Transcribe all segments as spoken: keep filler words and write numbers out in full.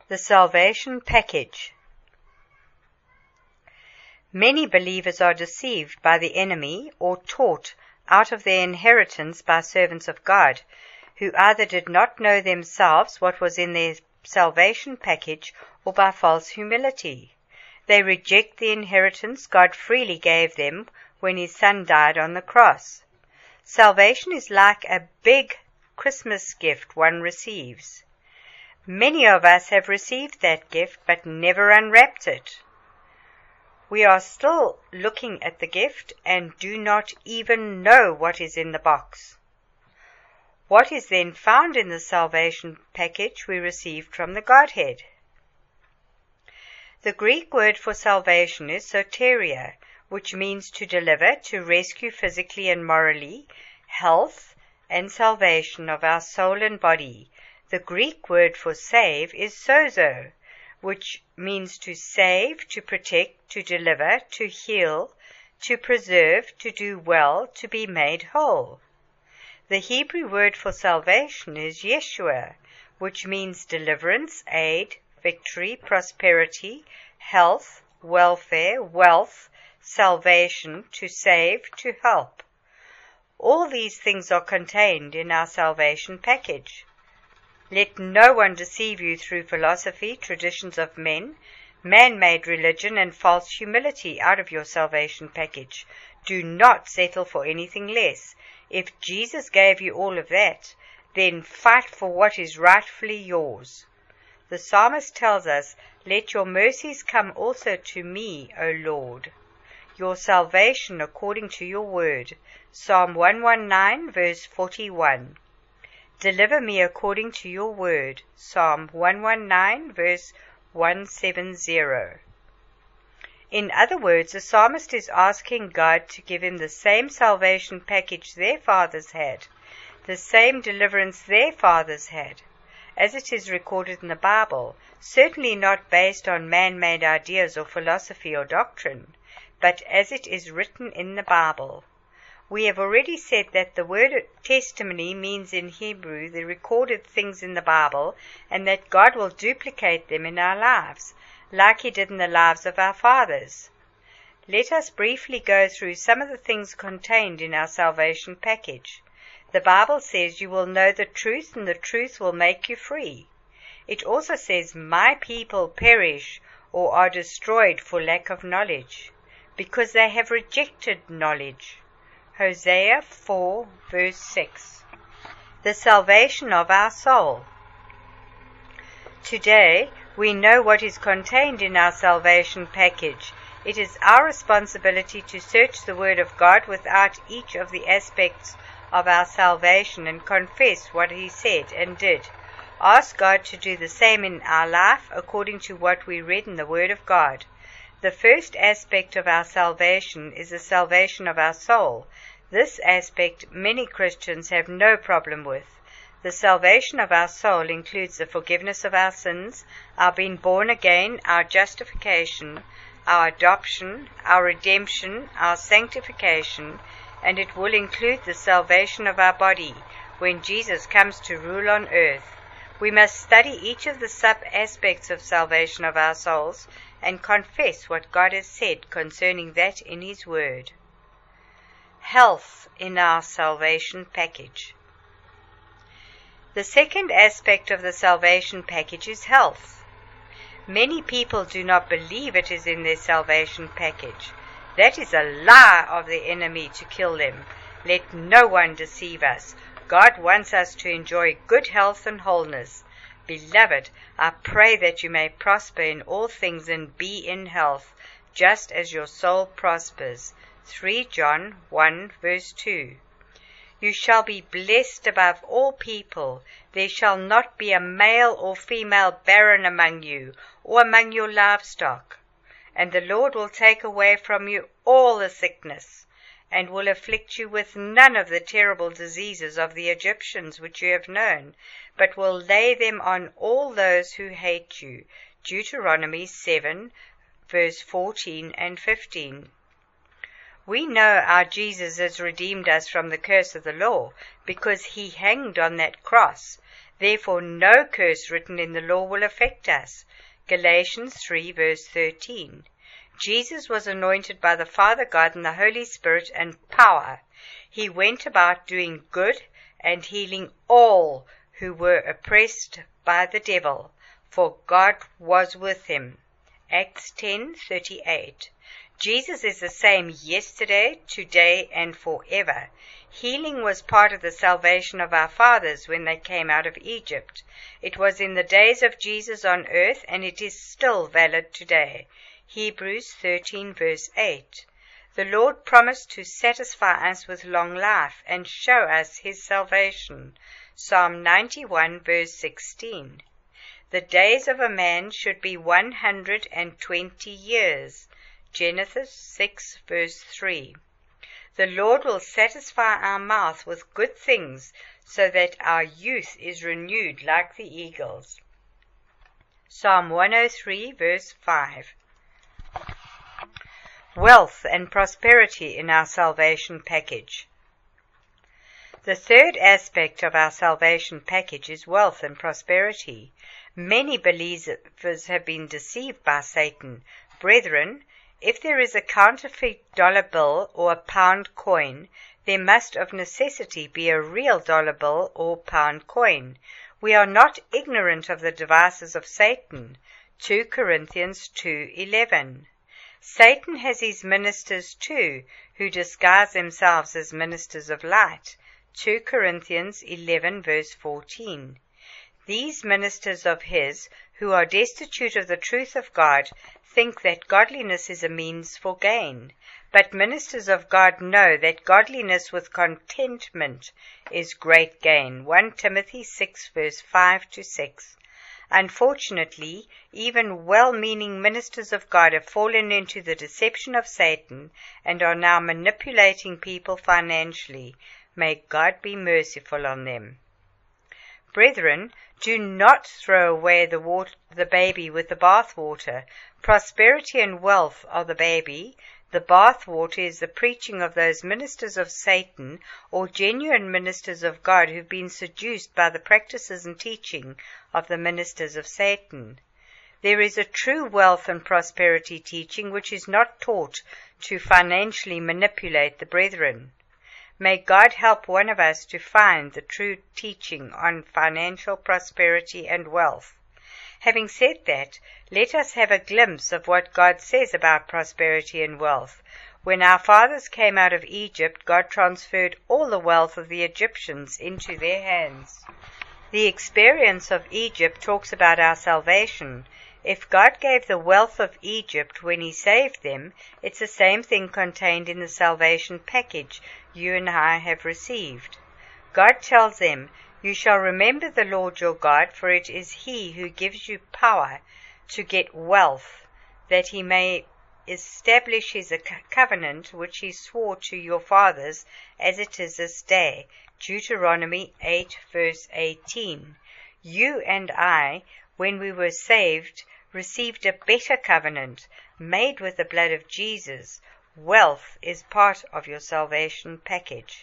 The salvation package. Many believers are deceived by the enemy or taught out of their inheritance by servants of God, who either did not know themselves what was in their salvation package or by false humility. They reject the inheritance God freely gave them when His Son died on the cross. Salvation is like a big Christmas gift one receives. Many of us have received that gift but never unwrapped it. We are still looking at the gift and do not even know what is in the box. What is then found in the salvation package we received from the Godhead? The Greek word for salvation is soteria, which means to deliver, to rescue physically and morally, health and salvation of our soul and body. The Greek word for save is sozo, which means to save, to protect, to deliver, to heal, to preserve, to do well, to be made whole. The Hebrew word for salvation is Yeshua, which means deliverance, aid, victory, prosperity, health, welfare, wealth, salvation, to save, to help. All these things are contained in our salvation package. Let no one deceive you through philosophy, traditions of men, man-made religion, and false humility out of your salvation package. Do not settle for anything less. If Jesus gave you all of that, then fight for what is rightfully yours. The psalmist tells us, "Let your mercies come also to me, O Lord, your salvation according to your word." Psalm one nineteen, verse forty-one. Deliver me according to your word. Psalm one nineteen, verse one seventy. In other words, the psalmist is asking God to give him the same salvation package their fathers had, the same deliverance their fathers had, as it is recorded in the Bible, certainly not based on man-made ideas or philosophy or doctrine, but as it is written in the Bible. We have already said that the word testimony means in Hebrew the recorded things in the Bible, and that God will duplicate them in our lives, like He did in the lives of our fathers. Let us briefly go through some of the things contained in our salvation package. The Bible says you will know the truth, and the truth will make you free. It also says, "My people perish or are destroyed for lack of knowledge, because they have rejected knowledge." Hosea four, verse six. The salvation of our soul. Today, we know what is contained in our salvation package. It is our responsibility to search the Word of God without each of the aspects of our salvation and confess what He said and did. Ask God to do the same in our life according to what we read in the Word of God. The first aspect of our salvation is the salvation of our soul. This aspect many Christians have no problem with. The salvation of our soul includes the forgiveness of our sins, our being born again, our justification, our adoption, our redemption, our sanctification, and it will include the salvation of our body when Jesus comes to rule on earth. We must study each of the sub-aspects of salvation of our souls and confess what God has said concerning that in His Word. Health in our salvation package. The second aspect of the salvation package is health. Many people do not believe it is in their salvation package. That is a lie of the enemy to kill them. Let no one deceive us. God wants us to enjoy good health and wholeness. Beloved, I pray that you may prosper in all things and be in health, just as your soul prospers. three John one, verse two. You shall be blessed above all people. There shall not be a male or female barren among you, or among your livestock. And the Lord will take away from you all the sickness, and will afflict you with none of the terrible diseases of the Egyptians which you have known, but will lay them on all those who hate you. Deuteronomy seven, verse fourteen and fifteen. We know our Jesus has redeemed us from the curse of the law, because He hanged on that cross. Therefore no curse written in the law will affect us. Galatians three verse thirteen. Jesus was anointed by the Father God and the Holy Spirit and power. He went about doing good and healing all who were oppressed by the devil, for God was with him. Acts ten thirty-eight. Jesus is the same yesterday, today, and forever. Healing was part of the salvation of our fathers when they came out of Egypt. It was in the days of Jesus on earth, and it is still valid today. Hebrews thirteen verse eight. The Lord promised to satisfy us with long life and show us his salvation. Psalm ninety-one verse sixteen. The days of a man should be one hundred and twenty years. Genesis six verse three. The Lord will satisfy our mouth with good things, so that our youth is renewed like the eagles. Psalm one oh three verse five. Wealth and prosperity in our salvation package. The third aspect of our salvation package is wealth and prosperity. Many believers have been deceived by Satan. Brethren, if there is a counterfeit dollar bill or a pound coin, there must of necessity be a real dollar bill or pound coin. We are not ignorant of the devices of Satan. Second Corinthians two eleven. Satan has his ministers too, who disguise themselves as ministers of light. Second Corinthians eleven verse fourteen. These ministers of his, who are destitute of the truth of God, think that godliness is a means for gain. But ministers of God know that godliness with contentment is great gain. First Timothy six verse five to six. Unfortunately, even well-meaning ministers of God have fallen into the deception of Satan and are now manipulating people financially. May God be merciful on them. Brethren, do not throw away the, water, the baby with the bathwater. Prosperity and wealth are the baby. The bathwater is the preaching of those ministers of Satan or genuine ministers of God who've been seduced by the practices and teaching of the ministers of Satan. There is a true wealth and prosperity teaching which is not taught to financially manipulate the brethren. May God help one of us to find the true teaching on financial prosperity and wealth. Having said that, let us have a glimpse of what God says about prosperity and wealth. When our fathers came out of Egypt, God transferred all the wealth of the Egyptians into their hands. The experience of Egypt talks about our salvation. If God gave the wealth of Egypt when he saved them, it's the same thing contained in the salvation package you and I have received. God tells them, "You shall remember the Lord your God, for it is he who gives you power to get wealth, that he may establish his covenant which he swore to your fathers, as it is this day." Deuteronomy eight verse eighteen. You and I, when we were saved, received a better covenant, made with the blood of Jesus. Wealth is part of your salvation package.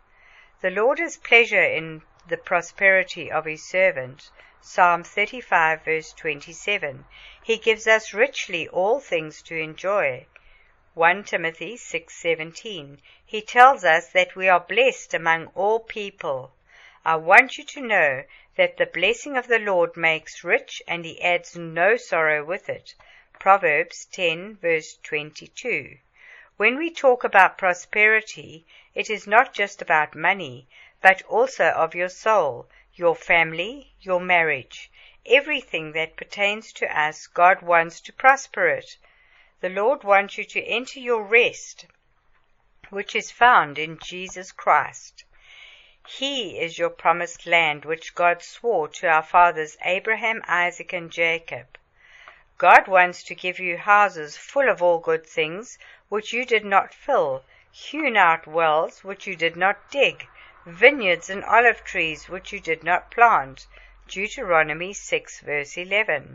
The Lord has pleasure in the prosperity of his servant. Psalm thirty-five verse twenty-seven. He gives us richly all things to enjoy. First Timothy six seventeen. He tells us that we are blessed among all people. I want you to know that the blessing of the Lord makes rich, and he adds no sorrow with it. Proverbs ten verse twenty-two. When we talk about prosperity, it is not just about money, but also of your soul, your family, your marriage. Everything that pertains to us, God wants to prosper it. The Lord wants you to enter your rest, which is found in Jesus Christ. He is your promised land, which God swore to our fathers Abraham, Isaac, and Jacob. God wants to give you houses full of all good things, which you did not fill, hewn out wells, which you did not dig, vineyards and olive trees, which you did not plant. Deuteronomy six verse eleven.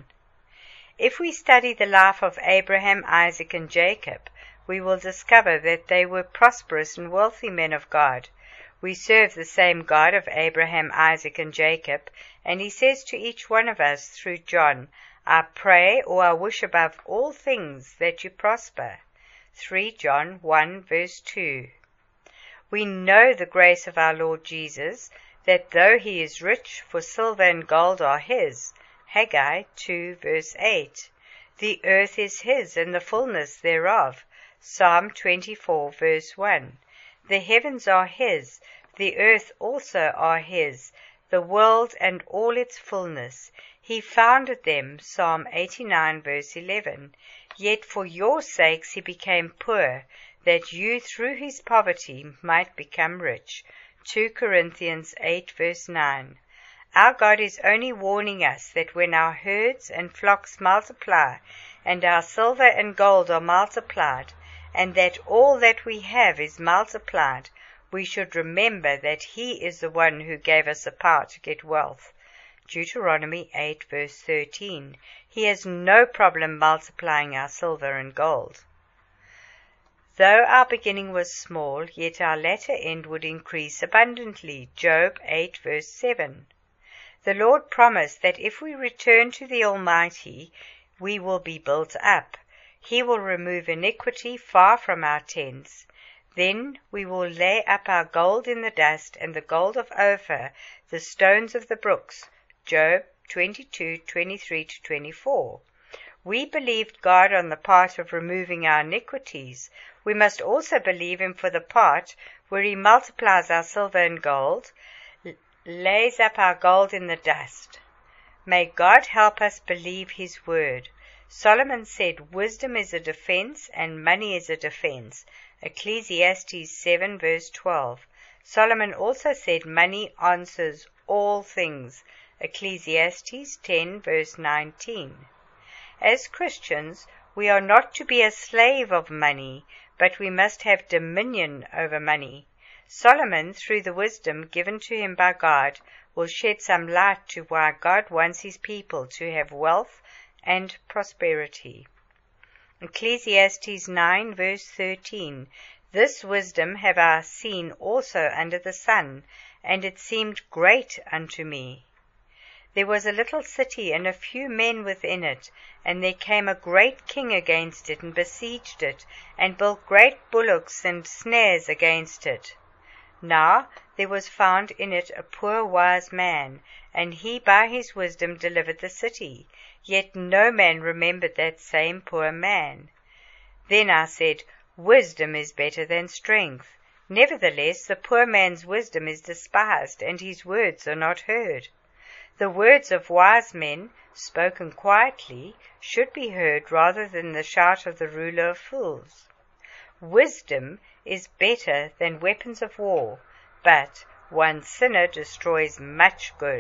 If we study the life of Abraham, Isaac, and Jacob, we will discover that they were prosperous and wealthy men of God. We serve the same God of Abraham, Isaac, and Jacob, and he says to each one of us through John, I pray or I wish above all things that you prosper. three John one verse two. We know the grace of our Lord Jesus, that though he is rich, for silver and gold are his. Haggai two verse eight. The earth is his, and the fullness thereof. Psalm twenty-four verse one. The heavens are his, the earth also are his, the world and all its fullness. He founded them. Psalm eighty-nine verse eleven. Yet for your sakes he became poor, that you through his poverty might become rich. two Corinthians eight verse nine. Our God is only warning us that when our herds and flocks multiply, and our silver and gold are multiplied, and that all that we have is multiplied, we should remember that he is the one who gave us the power to get wealth. Deuteronomy eight verse thirteen. He has no problem multiplying our silver and gold. Though our beginning was small, yet our latter end would increase abundantly. Job eight verse seven. The Lord promised that if we return to the Almighty, we will be built up. He will remove iniquity far from our tents. Then we will lay up our gold in the dust, and the gold of Ophir, the stones of the brooks. Job twenty-two twenty-three to twenty-four. We believed God on the part of removing our iniquities. We must also believe him for the part where he multiplies our silver and gold, lays up our gold in the dust. May God help us believe his word. Solomon said, wisdom is a defense and money is a defense. Ecclesiastes seven verse twelve. Solomon also said, money answers all things. Ecclesiastes ten verse nineteen. As Christians, we are not to be a slave of money, but we must have dominion over money. Solomon, through the wisdom given to him by God, will shed some light to why God wants his people to have wealth and prosperity. Ecclesiastes nine verse thirteen. This wisdom have I seen also under the sun, and it seemed great unto me. There was a little city, and a few men within it, and there came a great king against it, and besieged it, and built great bullocks and snares against it. Now there was found in it a poor wise man, and he by his wisdom delivered the city. Yet no man remembered that same poor man. Then I said, wisdom is better than strength. Nevertheless, the poor man's wisdom is despised, and his words are not heard. The words of wise men, spoken quietly, should be heard rather than the shout of the ruler of fools. Wisdom is better than weapons of war, but one sinner destroys much good.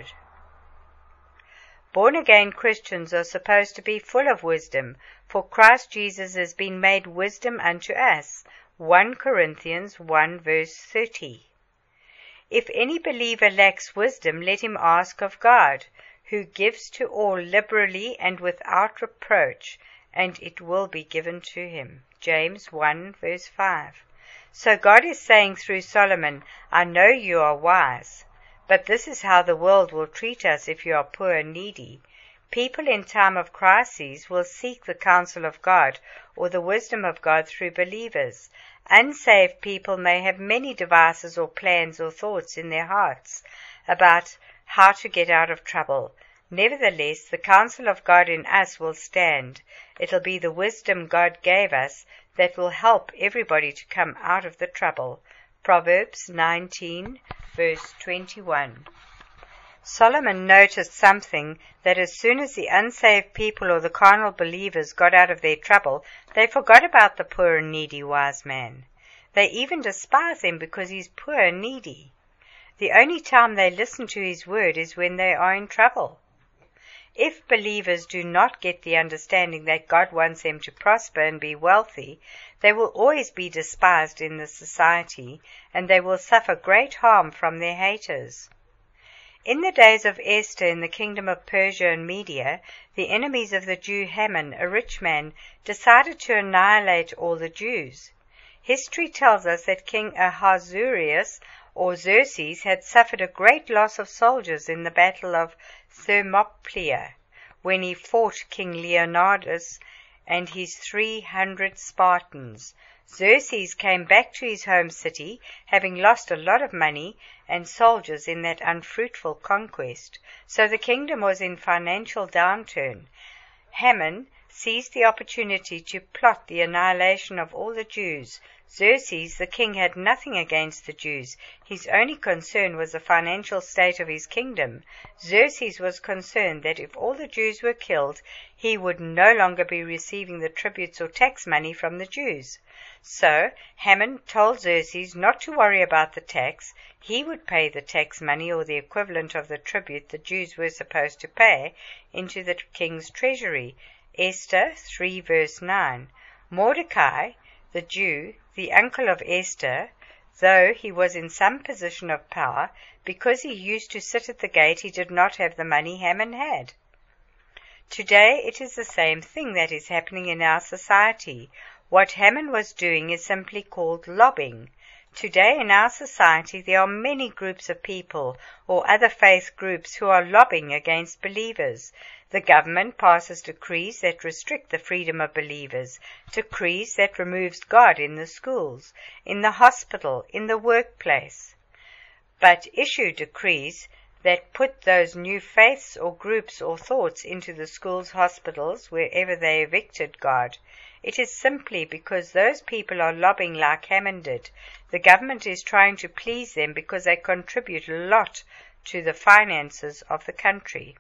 Born-again Christians are supposed to be full of wisdom, for Christ Jesus has been made wisdom unto us. First Corinthians one verse thirty. If any believer lacks wisdom, let him ask of God, who gives to all liberally and without reproach, and it will be given to him. James one verse five. So God is saying through Solomon, I know you are wise, but this is how the world will treat us if you are poor and needy. People in time of crises will seek the counsel of God or the wisdom of God through believers. Unsaved people may have many devices or plans or thoughts in their hearts about how to get out of trouble. Nevertheless, the counsel of God in us will stand. It'll be the wisdom God gave us that will help everybody to come out of the trouble. Proverbs nineteen, verse twenty-one. Solomon noticed something, that as soon as the unsaved people or the carnal believers got out of their trouble, they forgot about the poor and needy wise man. They even despise him because he's poor and needy. The only time they listen to his word is when they are in trouble. If believers do not get the understanding that God wants them to prosper and be wealthy, they will always be despised in the society, and they will suffer great harm from their haters. In the days of Esther in the kingdom of Persia and Media, the enemies of the Jew Haman, a rich man, decided to annihilate all the Jews. History tells us that King Ahasuerus or Xerxes, had suffered a great loss of soldiers in the battle of Thermopylae, when he fought King Leonidas and his three hundred Spartans. Xerxes came back to his home city, having lost a lot of money and soldiers in that unfruitful conquest. So the kingdom was in financial downturn. Haman seized the opportunity to plot the annihilation of all the Jews. Xerxes, the king, had nothing against the Jews. His only concern was the financial state of his kingdom. Xerxes was concerned that if all the Jews were killed, he would no longer be receiving the tributes or tax money from the Jews. So Haman told Xerxes not to worry about the tax. He would pay the tax money, or the equivalent of the tribute the Jews were supposed to pay, into the king's treasury. Esther three verse nine. Mordecai, the Jew, the uncle of Esther, though he was in some position of power, because he used to sit at the gate, he did not have the money Haman had. Today it is the same thing that is happening in our society. What Haman was doing is simply called lobbying. Today in our society there are many groups of people or other faith groups who are lobbying against believers. The government passes decrees that restrict the freedom of believers, decrees that removes God in the schools, in the hospital, in the workplace, but issue decrees that put those new faiths or groups or thoughts into the schools, hospitals, wherever they evicted God. It is simply because those people are lobbying like Haman did. The government is trying to please them because they contribute a lot to the finances of the country.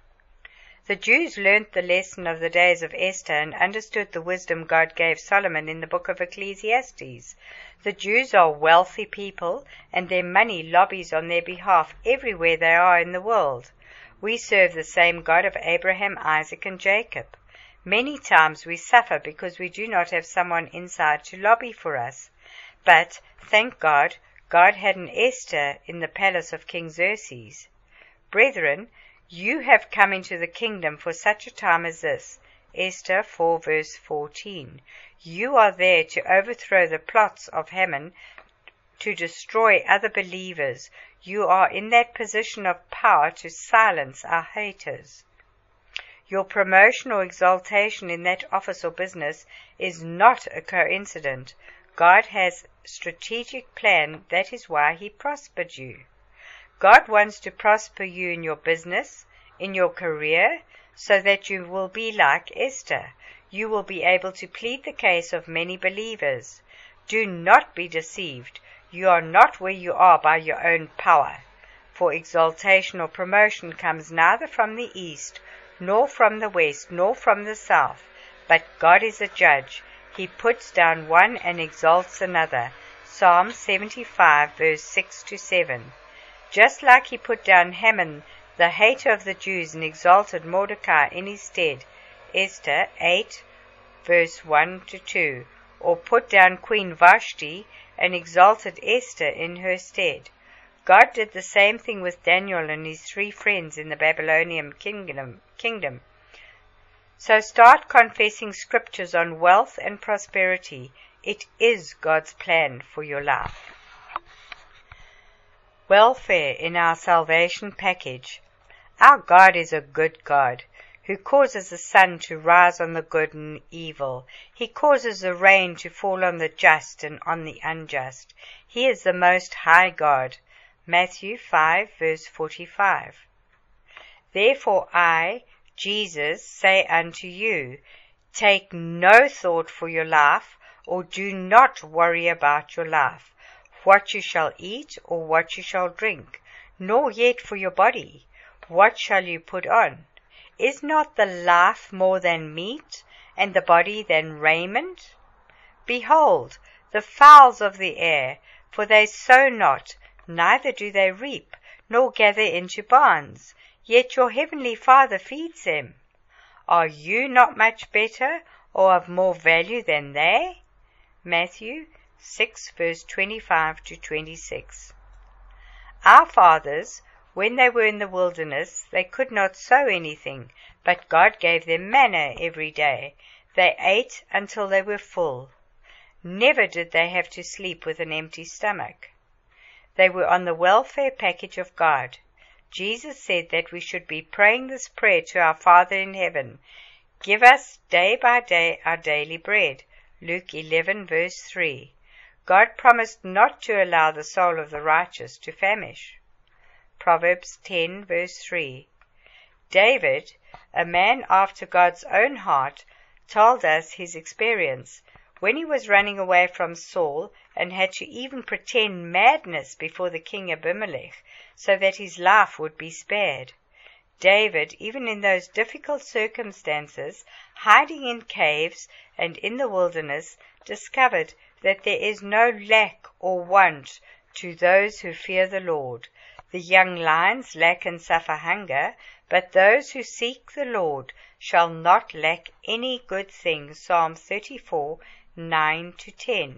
The Jews learnt the lesson of the days of Esther and understood the wisdom God gave Solomon in the book of Ecclesiastes. The Jews are wealthy people, and their money lobbies on their behalf everywhere they are in the world. We serve the same God of Abraham, Isaac, and Jacob. Many times we suffer because we do not have someone inside to lobby for us. But, thank God, God had an Esther in the palace of King Xerxes. Brethren, you have come into the kingdom for such a time as this. Esther four verse fourteen. You are there to overthrow the plots of Haman, to destroy other believers. You are in that position of power to silence our haters. Your promotion or exaltation in that office or business is not a coincidence. God has a strategic plan. That is why He prospered you. God wants to prosper you in your business, in your career, so that you will be like Esther. You will be able to plead the case of many believers. Do not be deceived. You are not where you are by your own power. For exaltation or promotion comes neither from the east, nor from the west, nor from the south. But God is a judge. He puts down one and exalts another. Psalm seventy-five, verse six to seven. Just like He put down Haman, the hater of the Jews, and exalted Mordecai in his stead. Esther eight, verse one to two. Or put down Queen Vashti and exalted Esther in her stead. God did the same thing with Daniel and his three friends in the Babylonian kingdom. kingdom. So start confessing scriptures on wealth and prosperity. It is God's plan for your life. Welfare in our salvation package. Our God is a good God, who causes the sun to rise on the good and evil. He causes the rain to fall on the just and on the unjust. He is the Most High God. Matthew five, verse forty-five. Therefore I, Jesus, say unto you, take no thought for your life, or do not worry about your life, what you shall eat or what you shall drink, nor yet for your body, what shall you put on? Is not the life more than meat, and the body than raiment? Behold, the fowls of the air, for they sow not, neither do they reap, nor gather into barns, yet your heavenly Father feeds them. Are you not much better, or of more value than they? Matthew six, verse twenty-five to twenty-six. Our fathers, when they were in the wilderness, they could not sow anything, but God gave them manna every day. They ate until they were full. Never did they have to sleep with an empty stomach. They were on the welfare package of God. Jesus said that we should be praying this prayer to our Father in heaven. Give us day by day our daily bread. Luke eleven verse three. God promised not to allow the soul of the righteous to famish. Proverbs ten verse three. David, a man after God's own heart, told us his experience when he was running away from Saul and had to even pretend madness before the king Abimelech so that his life would be spared. David, even in those difficult circumstances, hiding in caves and in the wilderness, discovered that there is no lack or want to those who fear the Lord. The young lions lack and suffer hunger, but those who seek the Lord shall not lack any good thing. Psalm thirty-four, nine to ten.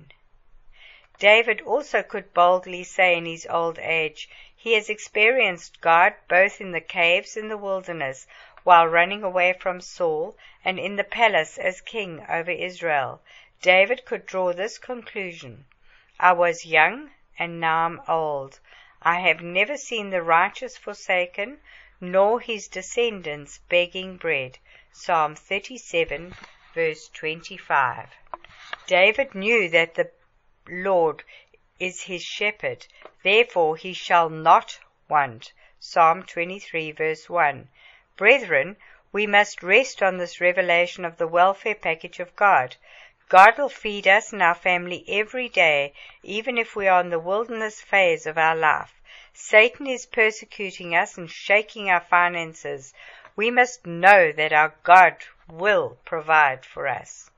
David also could boldly say in his old age, he has experienced God both in the caves and the wilderness, while running away from Saul, and in the palace as king over Israel. David could draw this conclusion: I was young, and now I'm old. I have never seen the righteous forsaken, nor his descendants begging bread. Psalm thirty-seven, verse twenty-five. David knew that the Lord is his shepherd, therefore he shall not want. Psalm twenty-three, verse one. Brethren, we must rest on this revelation of the welfare package of God. God will feed us and our family every day, even if we are in the wilderness phase of our life. Satan is persecuting us and shaking our finances. We must know that our God will provide for us.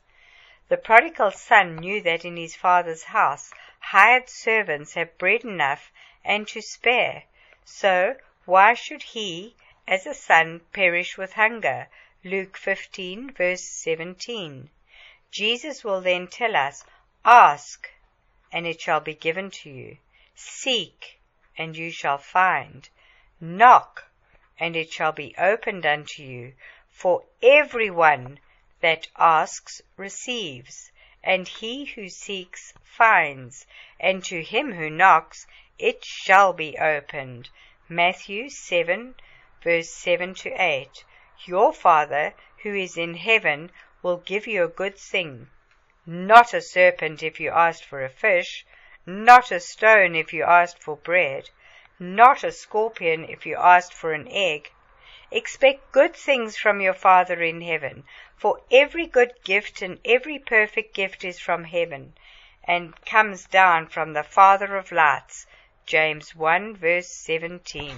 The prodigal son knew that in his father's house hired servants have bread enough and to spare. So why should he, as a son, perish with hunger? Luke fifteen, verse seventeen. Jesus will then tell us, ask, and it shall be given to you. Seek, and you shall find. Knock, and it shall be opened unto you. For everyone that asks receives, and he who seeks finds, and to him who knocks it shall be opened. Matthew seven, verse seven to eight. Your Father who is in heaven will give you a good thing. Not a serpent if you asked for a fish, not a stone if you asked for bread, not a scorpion if you asked for an egg. Expect good things from your Father in heaven, for every good gift and every perfect gift is from heaven, and comes down from the Father of lights. James one, verse seventeen.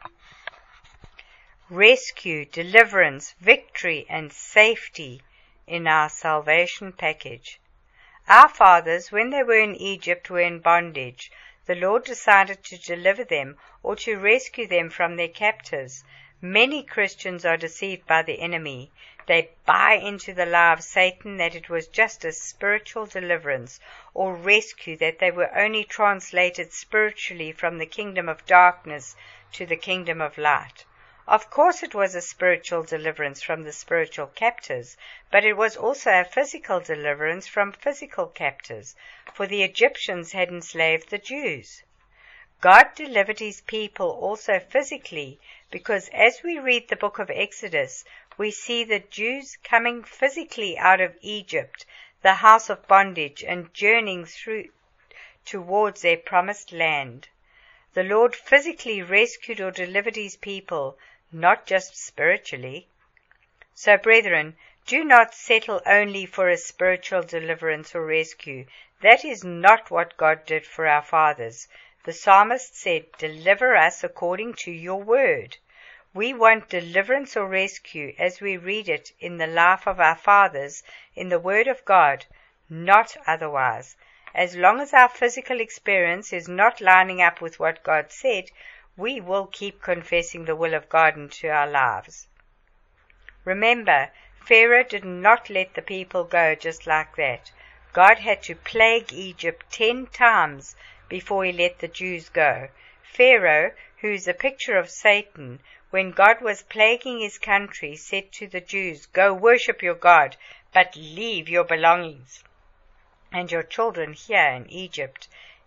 Rescue, deliverance, victory, and safety in our salvation package. Our fathers, when they were in Egypt, were in bondage. The Lord decided to deliver them or to rescue them from their captors. Many Christians are deceived by the enemy. They buy into the lie of Satan that it was just a spiritual deliverance or rescue, that they were only translated spiritually from the kingdom of darkness to the kingdom of light. Of course it was a spiritual deliverance from the spiritual captors, but it was also a physical deliverance from physical captors, for the Egyptians had enslaved the Jews. God delivered his people also physically, because as we read the book of Exodus, we see the Jews coming physically out of Egypt, the house of bondage, and journeying through towards their promised land. The Lord physically rescued or delivered his people, not just spiritually. So, brethren, do not settle only for a spiritual deliverance or rescue. That is not what God did for our fathers. The psalmist said, deliver us according to your word. We want deliverance or rescue as we read it in the life of our fathers, in the word of God, not otherwise. As long as our physical experience is not lining up with what God said, we will keep confessing the will of God into our lives. Remember, Pharaoh did not let the people go just like that. God had to plague Egypt ten times before he let the Jews go. Pharaoh, who is a picture of Satan, when God was plaguing his country, said to the Jews, go worship your God, but leave your belongings and your children here in Egypt.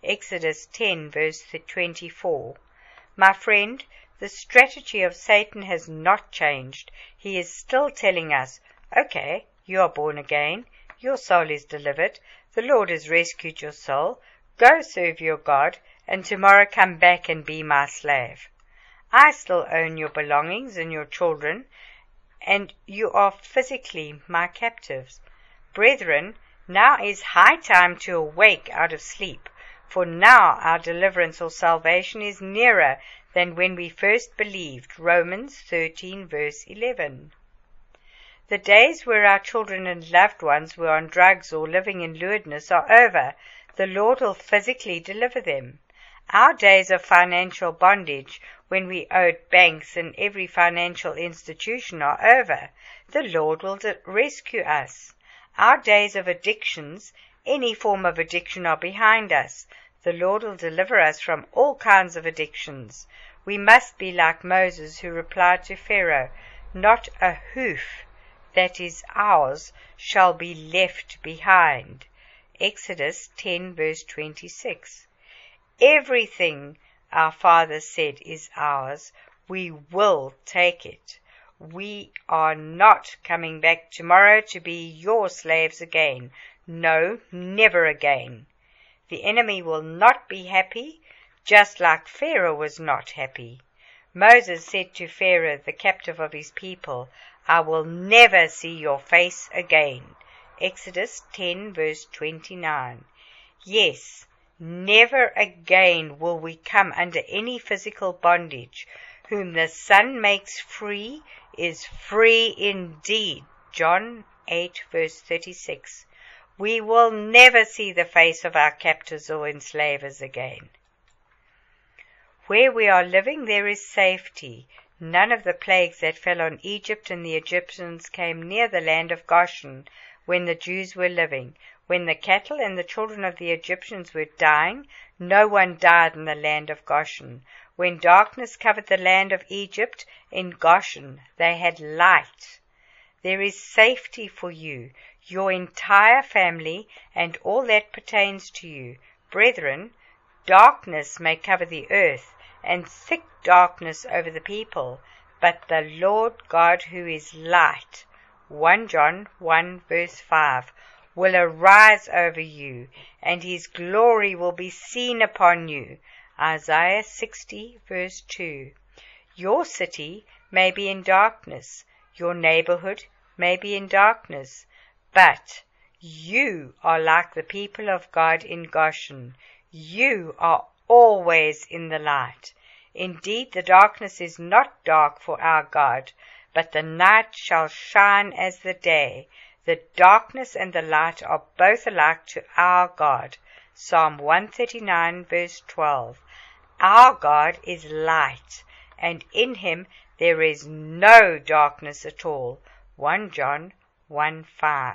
Exodus ten, verse twenty-four. My friend, the strategy of Satan has not changed. He is still telling us, okay, you are born again, your soul is delivered, the Lord has rescued your soul, go serve your God, and tomorrow come back and be my slave. I still own your belongings and your children, and you are physically my captives. Brethren, now is high time to awake out of sleep, for now our deliverance or salvation is nearer than when we first believed. Romans thirteen, verse eleven. The days where our children and loved ones were on drugs or living in lewdness are over. The Lord will physically deliver them. Our days of financial bondage, when we owed banks and every financial institution, are over. The Lord will rescue us. Our days of addictions, any form of addiction, are behind us. The Lord will deliver us from all kinds of addictions. We must be like Moses, who replied to Pharaoh, not a hoof that is ours shall be left behind. Exodus ten, verse twenty-six. Everything our Father said is ours. We will take it. We are not coming back tomorrow to be your slaves again. No, never again. The enemy will not be happy, just like Pharaoh was not happy. Moses said to Pharaoh, the captive of his people, I will never see your face again. Exodus ten, verse twenty-nine. Yes, never again will we come under any physical bondage. Whom the Son makes free is free indeed. John eight, verse thirty-six. We will never see the face of our captors or enslavers again. Where we are living there is safety. None of the plagues that fell on Egypt and the Egyptians came near the land of Goshen when the Jews were living. When the cattle and the children of the Egyptians were dying, no one died in the land of Goshen. When darkness covered the land of Egypt, in Goshen they had light. There is safety for you, your entire family, and all that pertains to you. Brethren, darkness may cover the earth, and thick darkness over the people, but the Lord God, who is light, First John one, verse five, will arise over you, and his glory will be seen upon you. Isaiah sixty, verse two. Your city may be in darkness, your neighborhood may be in darkness, but you are like the people of God in Goshen. You are always in the light. Indeed, the darkness is not dark for our God, but the night shall shine as the day. The darkness and the light are both alike to our God. Psalm one thirty-nine, verse twelve. Our God is light, and in him there is no darkness at all. First John one, five.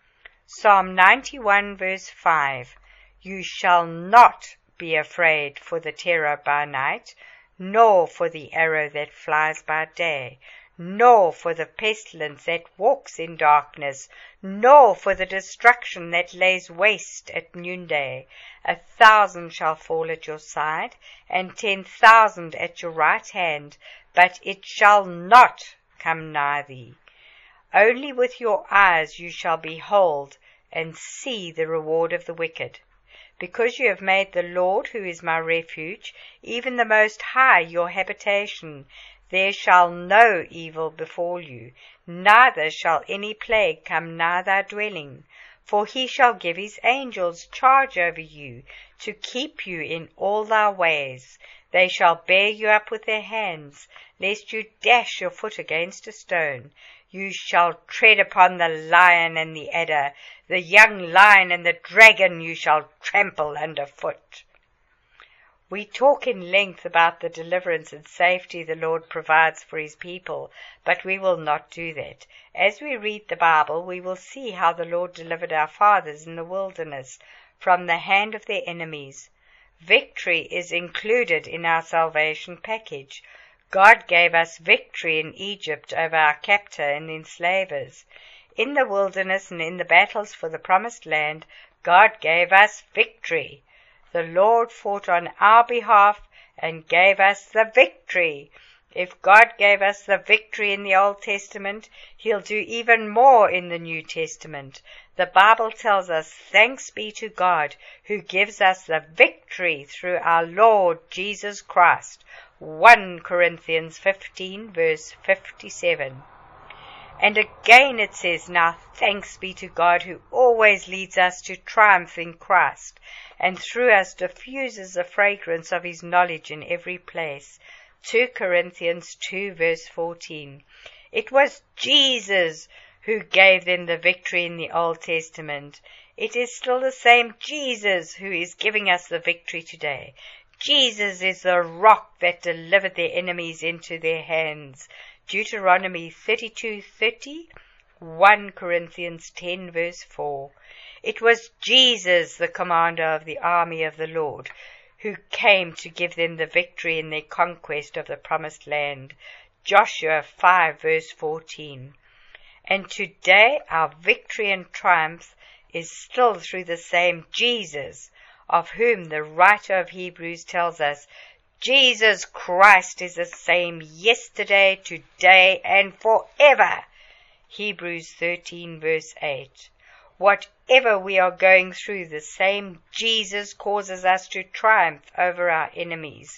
Psalm ninety-one, verse five. You shall not be afraid for the terror by night, nor for the arrow that flies by day, nor for the pestilence that walks in darkness, nor for the destruction that lays waste at noonday. A thousand shall fall at your side, and ten thousand at your right hand, but it shall not come nigh thee. Only with your eyes you shall behold and see the reward of the wicked. Because you have made the Lord, who is my refuge, even the Most High, your habitation, there shall no evil befall you, neither shall any plague come nigh thy dwelling. For he shall give his angels charge over you, to keep you in all thy ways. They shall bear you up with their hands, lest you dash your foot against a stone. You shall tread upon the lion and the adder, the young lion and the dragon you shall trample under foot. We talk in length about the deliverance and safety the Lord provides for his people, but we will not do that. As we read the Bible, we will see how the Lord delivered our fathers in the wilderness from the hand of their enemies. Victory is included in our salvation package. God gave us victory in Egypt over our captor and enslavers. In the wilderness and in the battles for the promised land, God gave us victory. The Lord fought on our behalf and gave us the victory. If God gave us the victory in the Old Testament, He'll do even more in the New Testament. The Bible tells us, thanks be to God who gives us the victory through our Lord Jesus Christ. First Corinthians fifteen, verse fifty-seven. And again it says, now thanks be to God who always leads us to triumph in Christ, and through us diffuses the fragrance of His knowledge in every place. Second Corinthians two, verse fourteen. It was Jesus who gave them the victory in the Old Testament. It is still the same Jesus who is giving us the victory today. Jesus is the rock that delivered their enemies into their hands. Deuteronomy thirty-two thirty, First Corinthians ten, verse four. It was Jesus, the commander of the army of the Lord, who came to give them the victory in their conquest of the promised land. Joshua five, verse fourteen. And today our victory and triumph is still through the same Jesus, of whom the writer of Hebrews tells us, Jesus Christ is the same yesterday, today, and forever. Hebrews thirteen, verse eight. Whatever we are going through, the same Jesus causes us to triumph over our enemies.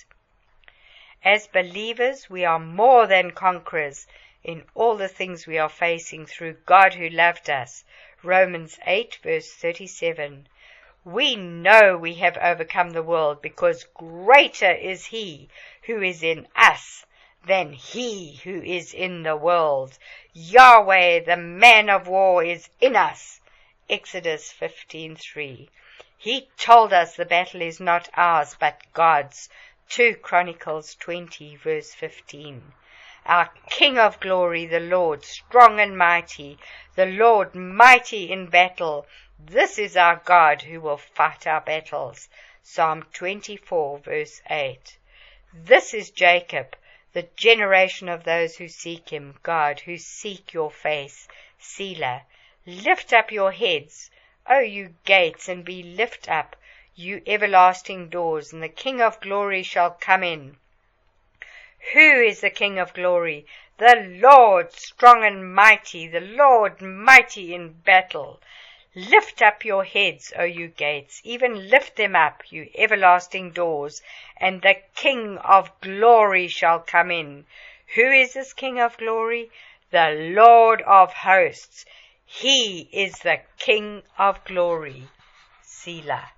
As believers, we are more than conquerors in all the things we are facing through God who loved us. Romans eight, verse thirty-seven. We know we have overcome the world because greater is He who is in us than he who is in the world. Yahweh, the man of war, is in us. Exodus fifteen three. He told us the battle is not ours but God's. Second Chronicles twenty, verse fifteen. Our King of glory, the Lord, strong and mighty, the Lord mighty in battle. This is our God who will fight our battles. Psalm twenty-four, verse eight. This is Jacob, the generation of those who seek Him, God, who seek your face. Selah. Lift up your heads, O you gates, and be lift up, you everlasting doors, and the King of glory shall come in. Who is the King of glory? The Lord, strong and mighty, the Lord mighty in battle. Lift up your heads, O you gates, even lift them up, you everlasting doors, and the King of glory shall come in. Who is this King of glory? The Lord of hosts. He is the King of glory. Selah.